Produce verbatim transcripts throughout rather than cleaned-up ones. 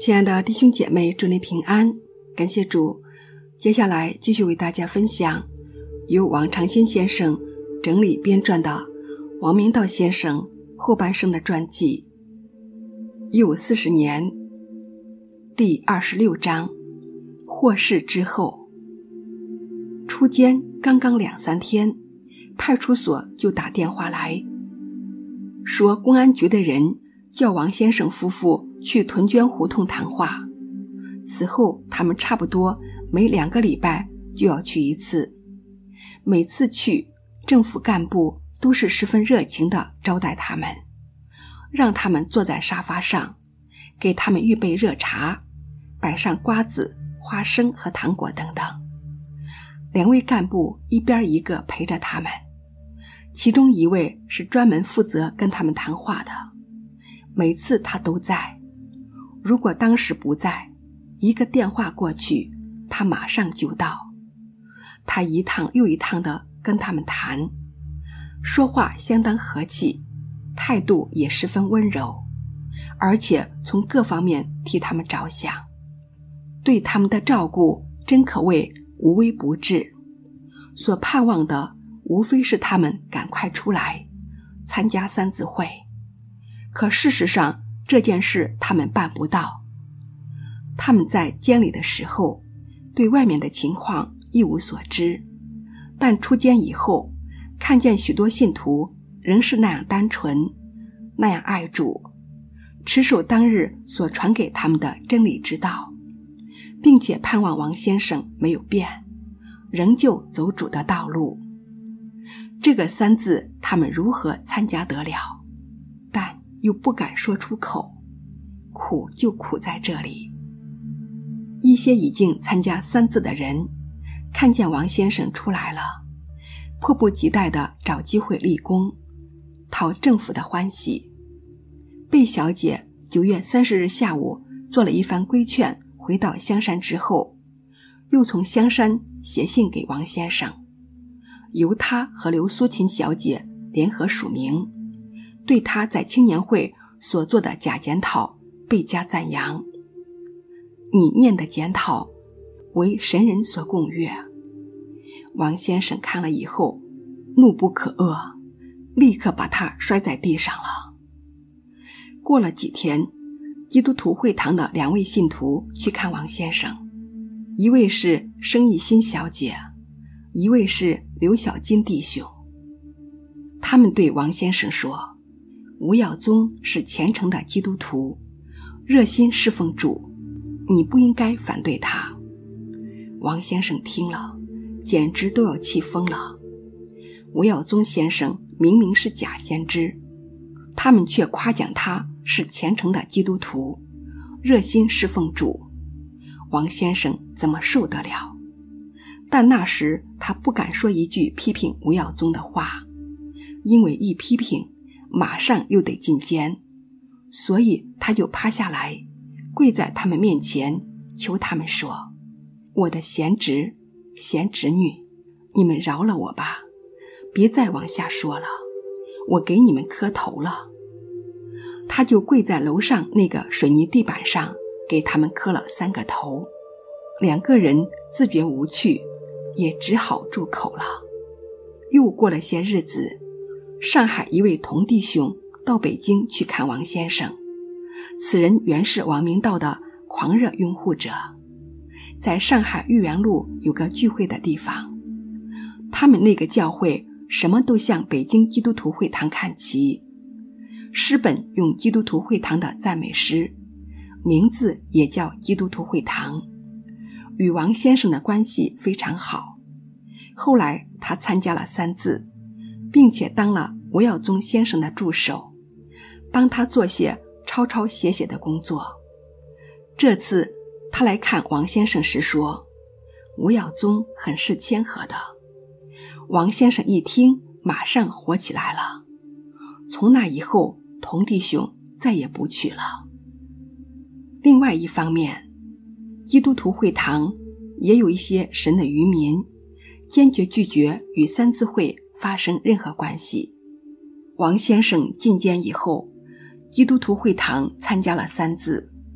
亲爱的弟兄姐妹，祝您平安，感谢主。接下来继续为大家分享由王长新先生整理编撰的王明道先生后半生的传记。一五四十年第二十六章，获释之后。出监刚刚两三天，派出所就打电话来，说公安局的人叫王先生夫妇去屯捐胡同谈话，此后他们差不多每两个礼拜就要去一次。每次去，政府干部都是十分热情地招待他们，让他们坐在沙发上，给他们预备热茶，摆上瓜子、花生和糖果等等。两位干部一边一个陪着他们，其中一位是专门负责跟他们谈话的，每次他都在。如果当时不在，一个电话过去，他马上就到。他一趟又一趟地跟他们谈，说话相当和气，态度也十分温柔，而且从各方面替他们着想，对他们的照顾真可谓无微不至。所盼望的无非是他们赶快出来参加三字会，可事实上这件事他们办不到。他们在监里的时候对外面的情况一无所知，但出监以后看见许多信徒仍是那样单纯，那样爱主，持守当日所传给他们的真理之道，并且盼望王先生没有变，仍旧走主的道路。这个三字他们如何参加得了，但又不敢说出口，苦就苦在这里。一些已经参加三字的人看见王先生出来了，迫不及待地找机会立功，讨政府的欢喜。贝小姐九月三十日下午做了一番规劝，回到香山之后，又从香山写信给王先生，由他和刘苏琴小姐联合署名，对他在青年会所做的假检讨倍加赞扬。你念的检讨为神人所共阅。王先生看了以后怒不可遏，立刻把他摔在地上了。过了几天，基督徒会堂的两位信徒去看王先生，一位是生意新小姐，一位是刘小金弟兄。他们对王先生说，吴耀宗是虔诚的基督徒，热心侍奉主，你不应该反对他。王先生听了简直都要气疯了。吴耀宗先生明明是假先知，他们却夸奖他是虔诚的基督徒，热心侍奉主，王先生怎么受得了？但那时他不敢说一句批评吴耀宗的话，因为一批评马上又得进监，所以他就趴下来跪在他们面前，求他们说，我的贤侄贤侄女，你们饶了我吧，别再往下说了，我给你们磕头了。他就跪在楼上那个水泥地板上，给他们磕了三个头。两个人自觉无趣，也只好住口了。又过了些日子，上海一位童弟兄到北京去看王先生，此人原是王明道的狂热拥护者，在上海豫园路有个聚会的地方，他们那个教会什么都向北京基督徒会堂看齐，诗本用基督徒会堂的赞美诗，名字也叫基督徒会堂，与王先生的关系非常好。后来他参加了三字，并且当了吴耀宗先生的助手，帮他做些抄抄写写的工作。这次他来看王先生时说，吴耀宗很是谦和的。王先生一听马上火起来了，从那以后童弟兄再也不去了。另外一方面，基督徒会堂也有一些神的愚民，坚决拒绝与三字会发生任何关系。王先生进监以后，基督徒会堂参加了三字，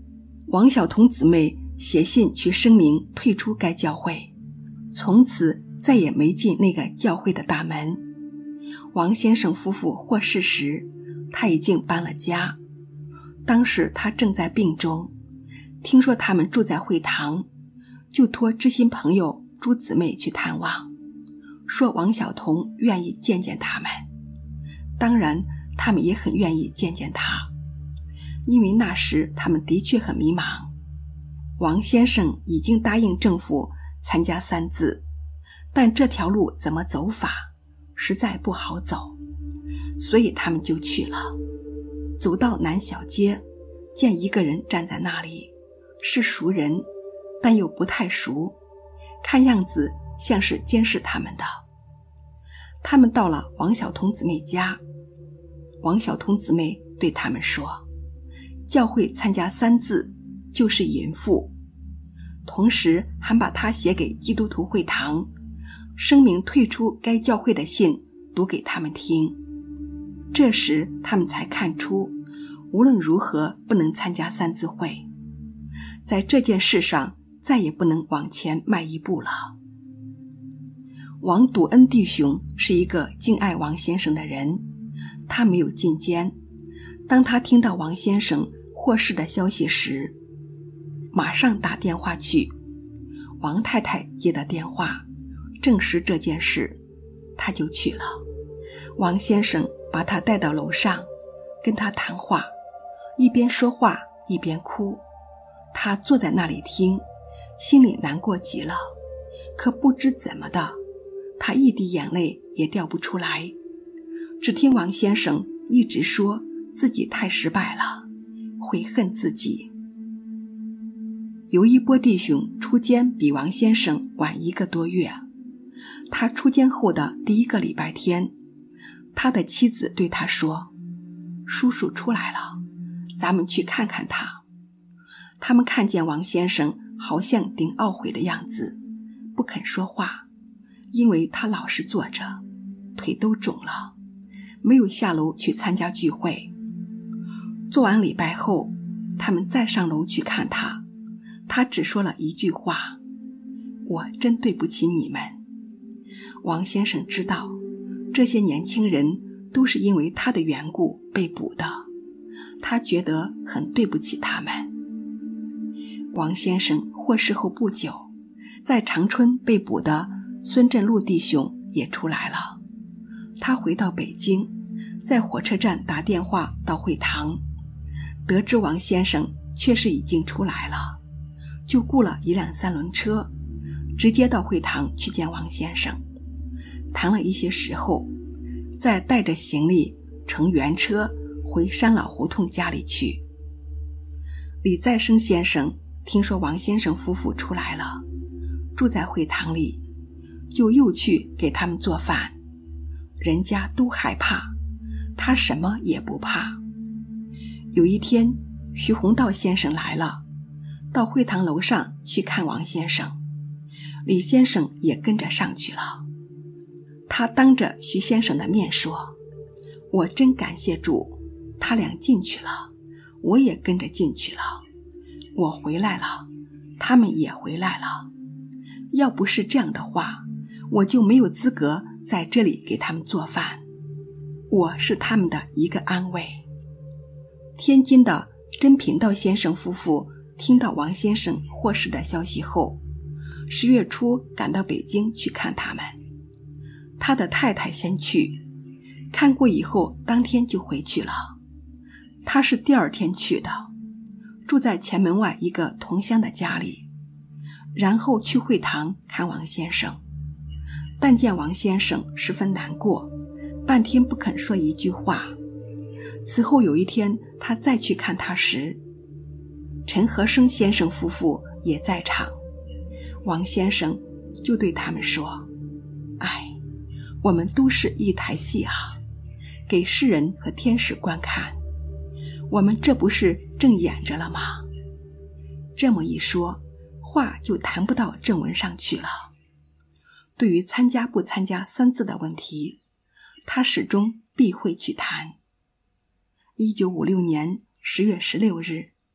王晓彤姊妹写信去声明退出该教会，从此再也没进那个教会的大门。王先生夫妇获释时，他已经搬了家。当时他正在病中，听说他们住在会堂，就托知心朋友朱姊妹去探望，说王晓彤愿意见见他们。当然他们也很愿意见见他，因为那时他们的确很迷茫。王先生已经答应政府参加三自，但这条路怎么走法实在不好走，所以他们就去了。走到南小街，见一个人站在那里，是熟人，但又不太熟，看样子像是监视他们的。他们到了王晓彤姊妹家，王晓彤姊妹对他们说，教会参加三自就是淫妇，同时还把他写给基督徒会堂声明退出该教会的信读给他们听。这时他们才看出无论如何不能参加三自会，在这件事上再也不能往前迈一步了。王笃恩弟兄是一个敬爱王先生的人，他没有进监。当他听到王先生获释的消息时，马上打电话去。王太太接的电话证实这件事，他就去了。王先生把他带到楼上，跟他谈话，一边说话一边哭。他坐在那里听，心里难过极了，可不知怎么的，他一滴眼泪也掉不出来。只听王先生一直说自己太失败了，悔恨自己。尤一波弟兄出监比王先生晚一个多月，他出监后的第一个礼拜天，他的妻子对他说，叔叔出来了，咱们去看看他。他们看见王先生好像顶懊悔的样子，不肯说话，因为他老是坐着，腿都肿了，没有下楼去参加聚会。做完礼拜后，他们再上楼去看他，他只说了一句话，我真对不起你们。王先生知道这些年轻人都是因为他的缘故被捕的，他觉得很对不起他们。王先生获释后不久，在长春被捕的孙振禄弟兄也出来了。他回到北京，在火车站打电话到会堂，得知王先生确实已经出来了，就雇了一辆三轮车，直接到会堂去见王先生。谈了一些时后，再带着行李乘原车回山老胡同家里去。李再生先生听说王先生夫妇出来了，住在会堂里，就又去给他们做饭。人家都害怕，他什么也不怕。有一天，徐宏道先生来了，到会堂楼上去看王先生，李先生也跟着上去了。他当着徐先生的面说，我真感谢主，他俩进去了，我也跟着进去了。我回来了，他们也回来了。要不是这样的话，我就没有资格在这里给他们做饭。我是他们的一个安慰。天津的甄品道先生夫妇听到王先生获释的消息后，十月初赶到北京去看他们。他的太太先去，看过以后当天就回去了。他是第二天去的，住在前门外一个同乡的家里，然后去会堂看王先生。但见王先生十分难过，半天不肯说一句话。此后有一天他再去看他时，陈和生先生夫妇也在场。王先生就对他们说，哎，我们都是一台戏啊，给世人和天使观看，我们这不是正演着了吗？这么一说，话就谈不到正文上去了。对于参加不参加三自的问题，他始终避讳去谈。一九五六年十月十六日，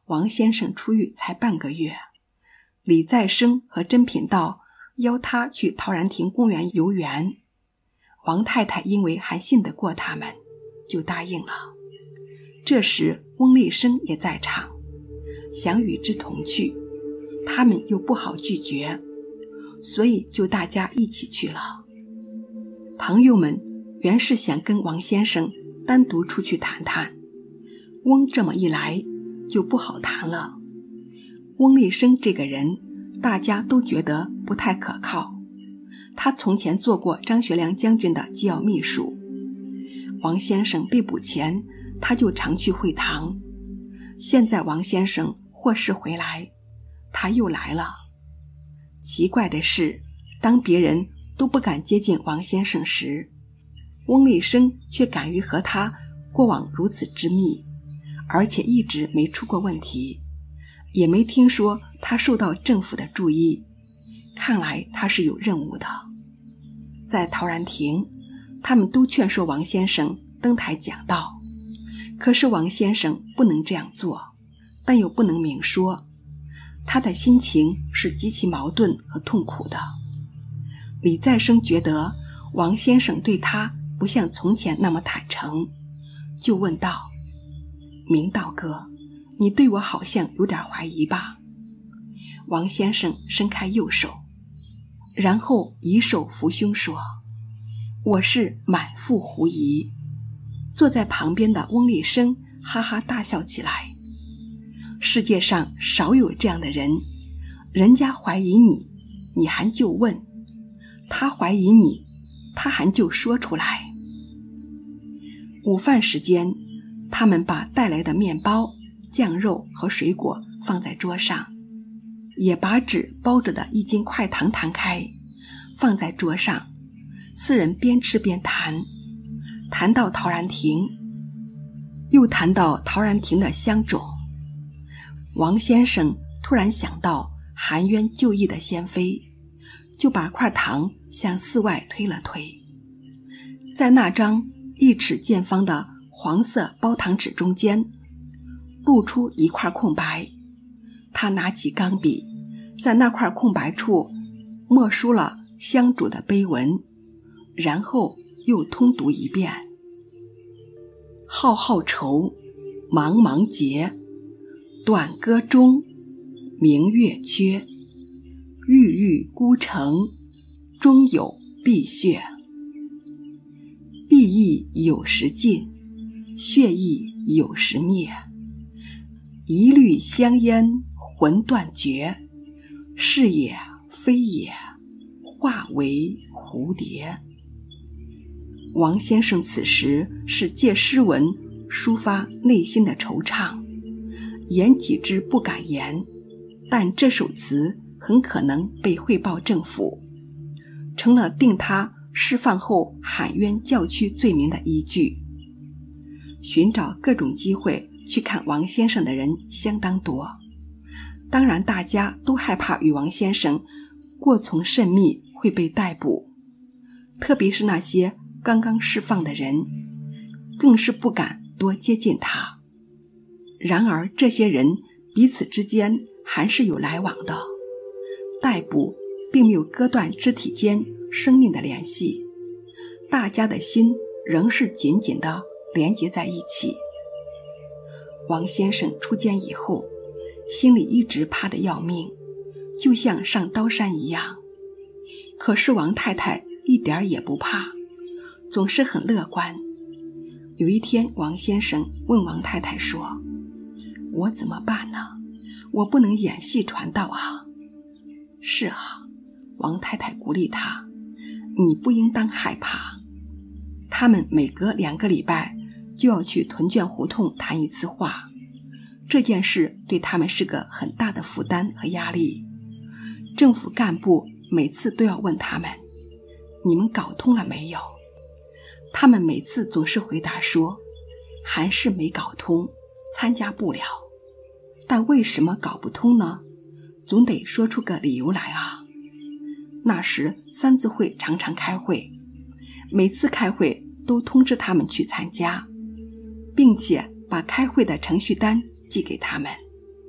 王先生出狱才半个月，李再生和甄品道邀他去陶然亭公园游园。王太太因为还信得过他们，就答应了。这时翁立生也在场，想与之同去，他们又不好拒绝，所以就大家一起去了。朋友们原是想跟王先生单独出去谈谈，翁这么一来就不好谈了。翁立生这个人大家都觉得不太可靠，他从前做过张学良将军的机要秘书，王先生被捕前他就常去会堂，现在王先生获释回来，他又来了。奇怪的是，当别人都不敢接近王先生时，翁立生却敢于和他过往如此之密，而且一直没出过问题，也没听说他受到政府的注意，看来他是有任务的。在陶然亭，他们都劝说王先生登台讲道，可是王先生不能这样做，但又不能明说，他的心情是极其矛盾和痛苦的。李再生觉得王先生对他不像从前那么坦诚，就问道：明道哥，你对我好像有点怀疑吧？王先生伸开右手，然后以手扶胸说：我是满腹狐疑。坐在旁边的翁立生哈哈大笑起来。世界上少有这样的人，人家怀疑你，你还就问；他怀疑你，他还就说出来。午饭时间，他们把带来的面包、酱肉和水果放在桌上，也把纸包着的一斤快糖摊开，放在桌上。四人边吃边谈，谈到陶然亭，又谈到陶然亭的乡种。王先生突然想到含冤就义的先妃，就把块糖向寺外推了推。在那张一尺见方的黄色包糖纸中间露出一块空白，他拿起钢笔，在那块空白处默书了香主的碑文，然后又通读一遍：浩浩愁，茫茫劫，短歌中，明月缺，郁郁孤城，终有碧血。碧意有时尽，血意有时灭，一缕香烟魂断绝，是也非也，化为蝴蝶。王先生此时是借诗文抒发内心的惆怅，言几之不敢言，但这首词很可能被汇报政府，成了定他释放后喊冤叫屈罪名的依据。寻找各种机会去看王先生的人相当多，当然大家都害怕与王先生过从甚密会被逮捕，特别是那些刚刚释放的人，更是不敢多接近他。然而这些人彼此之间还是有来往的，逮捕并没有割断肢体间生命的联系，大家的心仍是紧紧地连结在一起。王先生出监以后，心里一直怕得要命，就像上刀山一样。可是王太太一点也不怕，总是很乐观。有一天，王先生问王太太说：我怎么办呢？我不能演戏传道啊。是啊，王太太鼓励他，你不应当害怕。他们每隔两个礼拜就要去屯卷胡同谈一次话，这件事对他们是个很大的负担和压力。政府干部每次都要问他们，你们搞通了没有？他们每次总是回答说，还是没搞通，参加不了。但为什么搞不通呢？总得说出个理由来啊。那时三字会常常开会，每次开会都通知他们去参加，并且把开会的程序单寄给他们。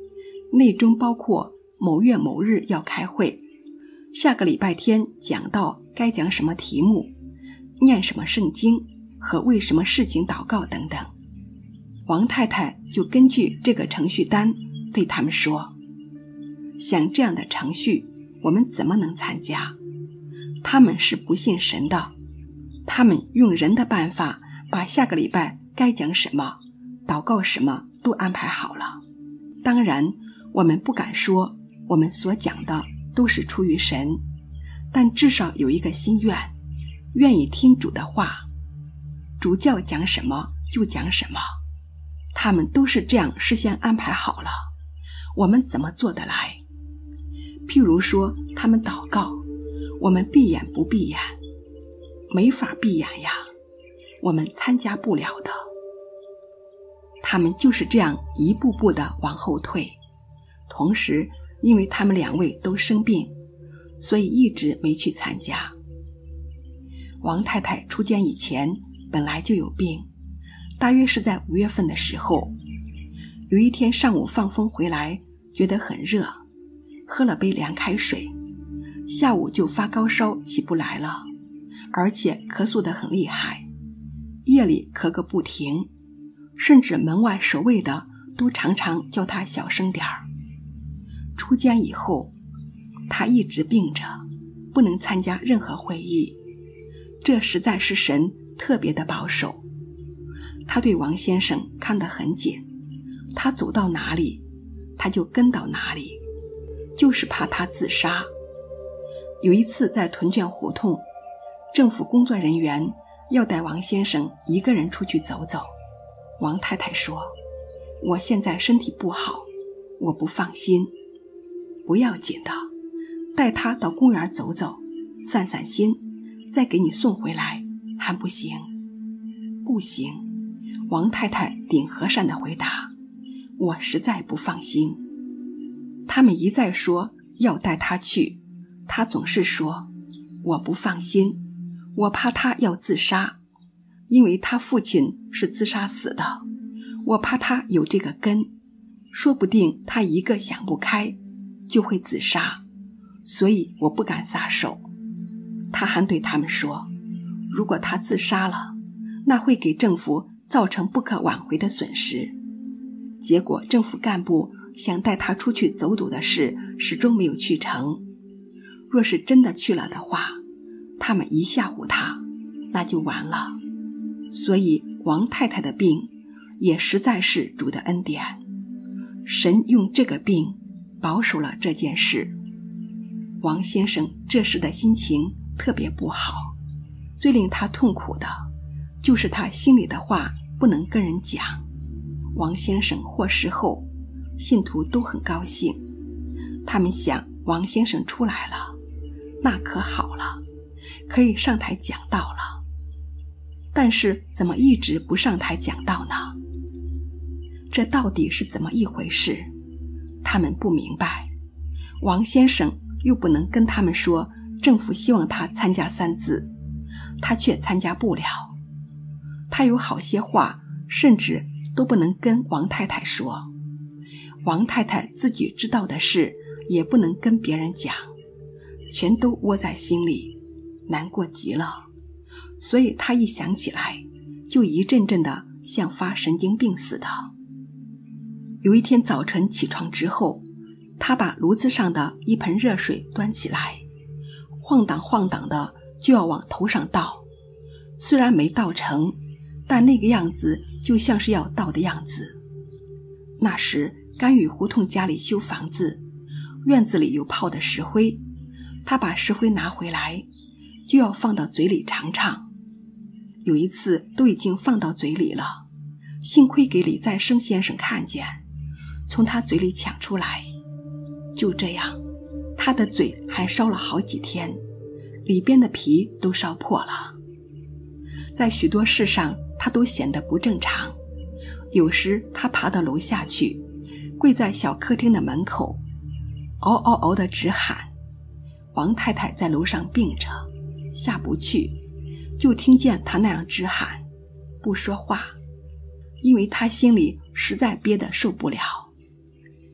内中包括某月某日要开会，下个礼拜天讲到该讲什么题目，念什么圣经和为什么事情祷告等等。王太太就根据这个程序单对他们说，像这样的程序我们怎么能参加？他们是不信神的，他们用人的办法把下个礼拜该讲什么祷告什么都安排好了。当然我们不敢说我们所讲的都是出于神，但至少有一个心愿，愿意听主的话，主教讲什么就讲什么，他们都是这样事先安排好了，我们怎么做得来？譬如说他们祷告，我们闭眼不闭眼，没法闭眼呀，我们参加不了的。他们就是这样一步步地往后退，同时因为他们两位都生病，所以一直没去参加。王太太出监以前本来就有病，大约是在五月份的时候，有一天上午放风回来，觉得很热，喝了杯凉开水，下午就发高烧起不来了，而且咳嗽得很厉害，夜里咳个不停，甚至门外守卫的都常常叫他小声点儿。出监以后，他一直病着，不能参加任何会议，这实在是神特别的保守。他对王先生看得很紧，他走到哪里他就跟到哪里，就是怕他自杀。有一次在屯圈胡同，政府工作人员要带王先生一个人出去走走，王太太说，我现在身体不好，我不放心。不要紧的，带他到公园走走，散散心，再给你送回来，还不行？不行，王太太顶和善地回答，我实在不放心。他们一再说要带他去，他总是说，我不放心，我怕他要自杀，因为他父亲是自杀死的，我怕他有这个根，说不定他一个想不开就会自杀，所以我不敢撒手。他还对他们说，如果他自杀了，那会给政府造成不可挽回的损失。结果政府干部想带他出去走走的事始终没有去成，若是真的去了的话，他们一吓唬他，那就完了。所以王太太的病也实在是主的恩典，神用这个病保守了这件事。王先生这时的心情特别不好，最令他痛苦的就是他心里的话不能跟人讲。王先生获释后，信徒都很高兴，他们想王先生出来了，那可好了，可以上台讲道了。但是怎么一直不上台讲道呢？这到底是怎么一回事？他们不明白。王先生又不能跟他们说政府希望他参加三字，他却参加不了。他有好些话甚至都不能跟王太太说，王太太自己知道的事也不能跟别人讲，全都窝在心里，难过极了。所以他一想起来就一阵阵的像发神经病似的。有一天早晨起床之后，他把炉子上的一盆热水端起来，晃荡晃荡的就要往头上倒，虽然没倒成，但那个样子就像是要倒的样子。那时甘雨胡同家里修房子，院子里有泡的石灰，他把石灰拿回来就要放到嘴里尝尝。有一次都已经放到嘴里了，幸亏给李再生先生看见，从他嘴里抢出来。就这样，他的嘴还烧了好几天，里边的皮都烧破了。在许多事上他都显得不正常，有时他爬到楼下去，跪在小客厅的门口，嗷嗷嗷地直喊。王太太在楼上病着，下不去，就听见他那样直喊，不说话，因为他心里实在憋得受不了。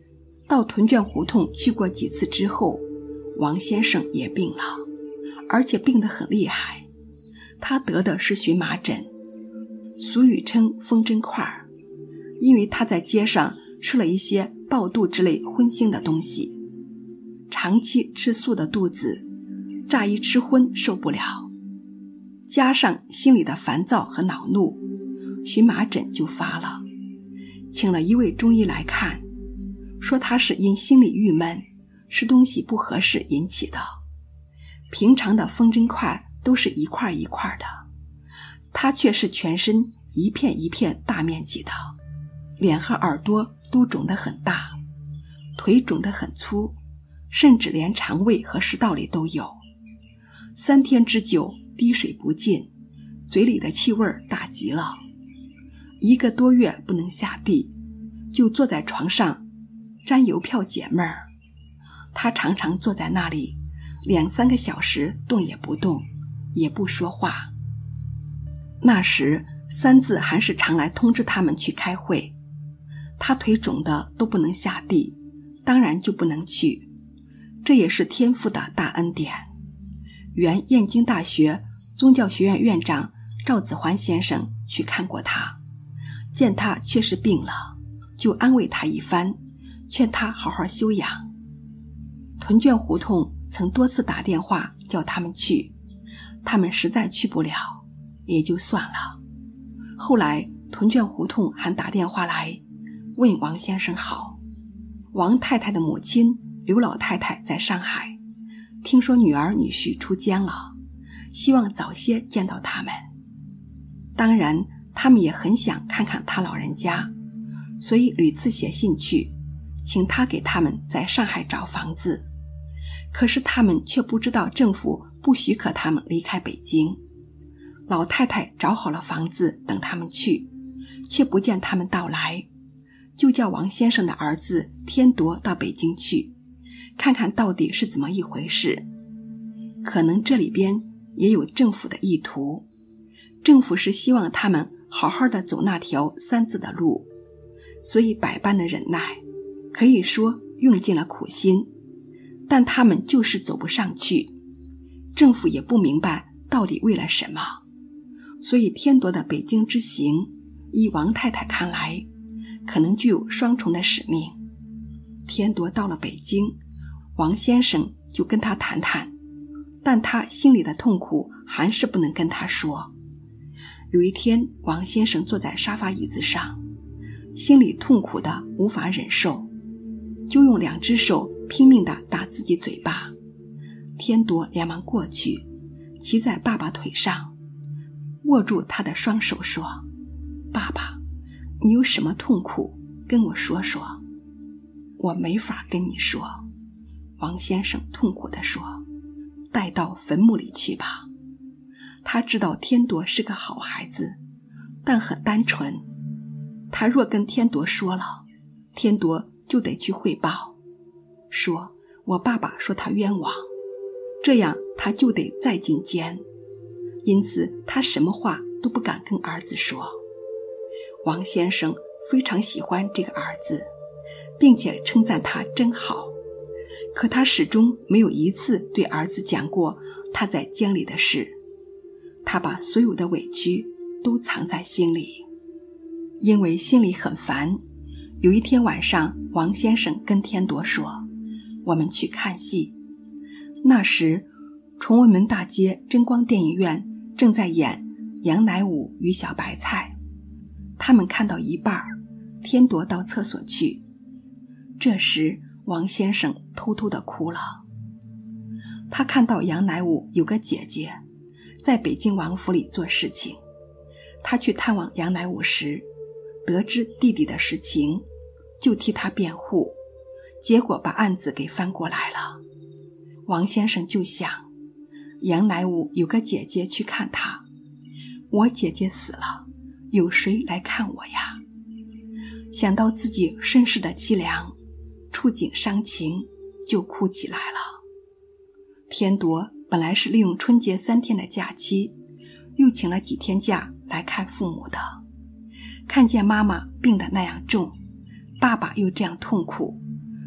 到屯圈胡同去过几次之后，王先生也病了，而且病得很厉害。他得的是荨麻疹，俗语称风针块，因为他在街上吃了一些爆肚之类荤腥的东西，长期吃素的肚子乍一吃荤受不了，加上心里的烦躁和恼怒，荨麻疹就发了。请了一位中医来看，说他是因心里郁闷，吃东西不合适引起的。平常的风针块都是一块一块的，他却是全身一片一片大面积的，脸和耳朵都肿得很大，腿肿得很粗，甚至连肠胃和食道里都有。三天之久，滴水不进，嘴里的气味大极了。一个多月不能下地，就坐在床上沾邮票解闷儿。他常常坐在那里两三个小时，动也不动，也不说话。那时三字还是常来通知他们去开会，他腿肿的都不能下地，当然就不能去，这也是天父的大恩典。原燕京大学宗教学院院长赵子桓先生去看过他，见他确实病了，就安慰他一番，劝他好好休养。屯圈胡同曾多次打电话叫他们去，他们实在去不了，也就算了。后来屯圈胡同还打电话来问王先生好。王太太的母亲刘老太太在上海，听说女儿女婿出监了，希望早些见到他们。当然他们也很想看看他老人家，所以屡次写信去，请他给他们在上海找房子。可是他们却不知道政府不许可他们离开北京。老太太找好了房子等他们去，却不见他们到来，就叫王先生的儿子天铎到北京去，看看到底是怎么一回事。可能这里边也有政府的意图，政府是希望他们好好的走那条三字的路，所以百般的忍耐，可以说用尽了苦心，但他们就是走不上去。政府也不明白到底为了什么，所以天铎的北京之行，依王太太看来，可能具有双重的使命。天铎到了北京，王先生就跟他谈谈，但他心里的痛苦还是不能跟他说。有一天，王先生坐在沙发椅子上，心里痛苦的无法忍受，就用两只手拼命地打自己嘴巴。天铎连忙过去，骑在爸爸腿上，握住他的双手说：爸爸，你有什么痛苦跟我说说。我没法跟你说，王先生痛苦地说，带到坟墓里去吧。他知道天铎是个好孩子，但很单纯，他若跟天铎说了，天铎就得去汇报，说我爸爸说他冤枉，这样他就得再进监，因此他什么话都不敢跟儿子说。王先生非常喜欢这个儿子，并且称赞他真好，可他始终没有一次对儿子讲过他在监里的事，他把所有的委屈都藏在心里。因为心里很烦，有一天晚上，王先生跟天铎说，我们去看戏。那时崇文门大街真光电影院正在演杨乃武与小白菜，他们看到一半，天铎到厕所去，这时王先生偷偷地哭了。他看到杨乃武有个姐姐在北京王府里做事情，他去探望杨乃武时，得知弟弟的实情，就替他辩护，结果把案子给翻过来了。王先生就想，杨乃武有个姐姐去看他，我姐姐死了，有谁来看我呀？想到自己身世的凄凉，触景伤情，就哭起来了。天铎本来是利用春节三天的假期，又请了几天假来看父母的，看见妈妈病得那样重，爸爸又这样痛苦，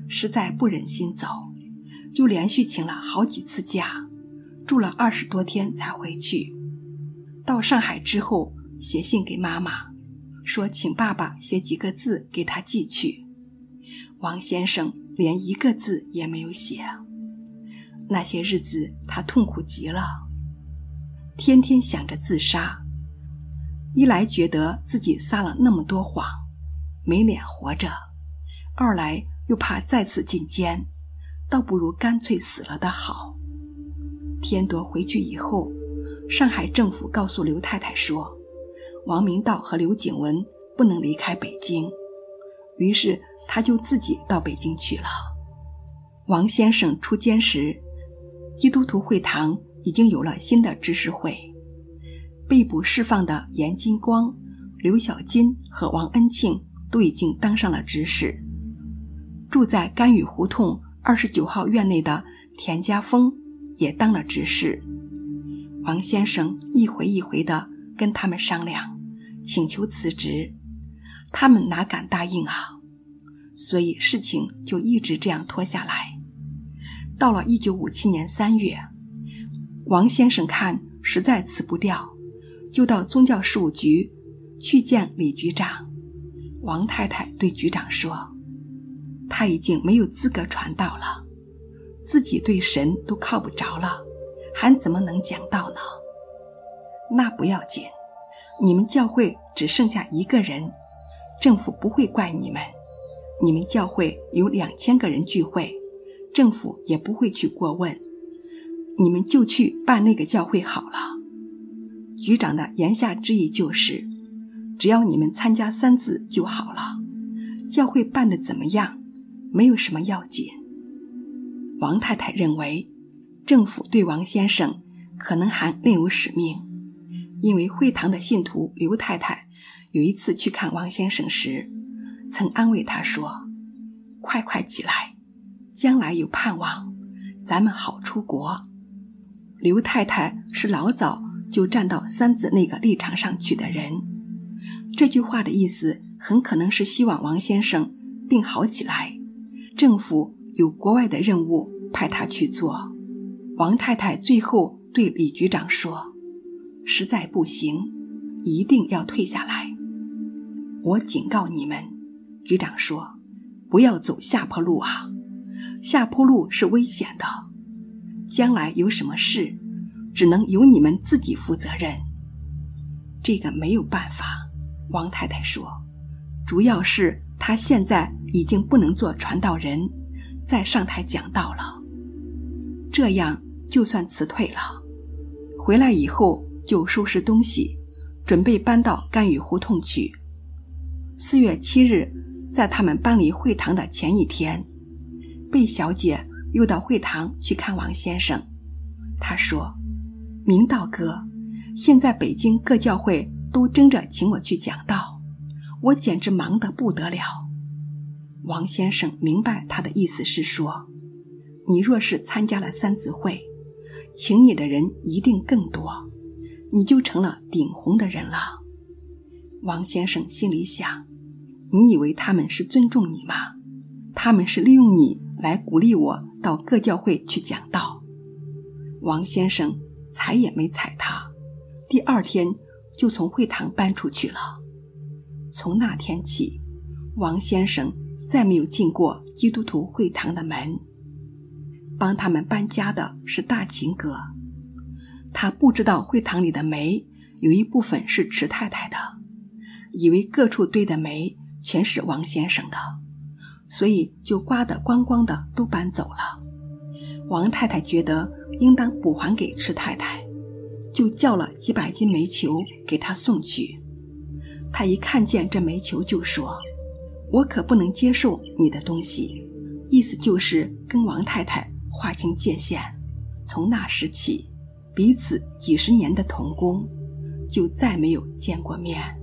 实在不忍心走，就连续请了好几次假，住了二十多天才回去。到上海之后，写信给妈妈，说请爸爸写几个字给他寄去。王先生连一个字也没有写。那些日子他痛苦极了，天天想着自杀，一来觉得自己撒了那么多谎，没脸活着，二来又怕再次进监，倒不如干脆死了的好。天铎回去以后，上海政府告诉刘太太说，王明道和刘景文不能离开北京，于是他就自己到北京去了。王先生出监时，基督徒会堂已经有了新的执事会，被捕释放的严金光、刘小金和王恩庆都已经当上了执事。住在甘雨胡同二十九号院内的田家峰也当了执事。王先生一回一回地跟他们商量，请求辞职，他们哪敢答应啊？所以事情就一直这样拖下来。到了一九五七年三月，王先生看实在辞不掉，就到宗教事务局去见李局长。王太太对局长说，他已经没有资格传道了，自己对神都靠不着了，还怎么能讲道呢？那不要紧，你们教会只剩下一个人，政府不会怪你们。你们教会有两千个人聚会，政府也不会去过问，你们就去办那个教会好了。局长的言下之意就是，只要你们参加三字就好了，教会办得怎么样，没有什么要紧。王太太认为，政府对王先生可能还另有使命，因为会堂的信徒刘太太有一次去看王先生时，曾安慰他说，快快起来，将来有盼望，咱们好出国。刘太太是老早就站到三子那个立场上去的人，这句话的意思很可能是希望王先生病好起来，政府有国外的任务派他去做。王太太最后对李局长说，实在不行，一定要退下来。我警告你们，局长说，不要走下坡路啊，下坡路是危险的，将来有什么事，只能由你们自己负责任。这个没有办法，王太太说，主要是他现在已经不能做传道人，再上台讲道了。这样就算辞退了，回来以后就收拾东西，准备搬到甘雨胡同去。四月七日，在他们搬离会堂的前一天，贝小姐又到会堂去看王先生。她说，明道哥，现在北京各教会都争着请我去讲道，我简直忙得不得了。王先生明白他的意思是说，你若是参加了三字会，请你的人一定更多，你就成了顶红的人了。王先生心里想，你以为他们是尊重你吗？他们是利用你来鼓励我到各教会去讲道。王先生睬也没睬他，第二天就从会堂搬出去了。从那天起，王先生再没有进过基督徒会堂的门。帮他们搬家的是大秦哥，他不知道会堂里的煤有一部分是池太太的，以为各处堆的煤全是王先生的，所以就刮得光光的都搬走了。王太太觉得应当补还给池太太，就叫了几百斤煤球给他送去。他一看见这煤球就说，我可不能接受你的东西，意思就是跟王太太划清界限。从那时起，彼此几十年的同工就再没有见过面。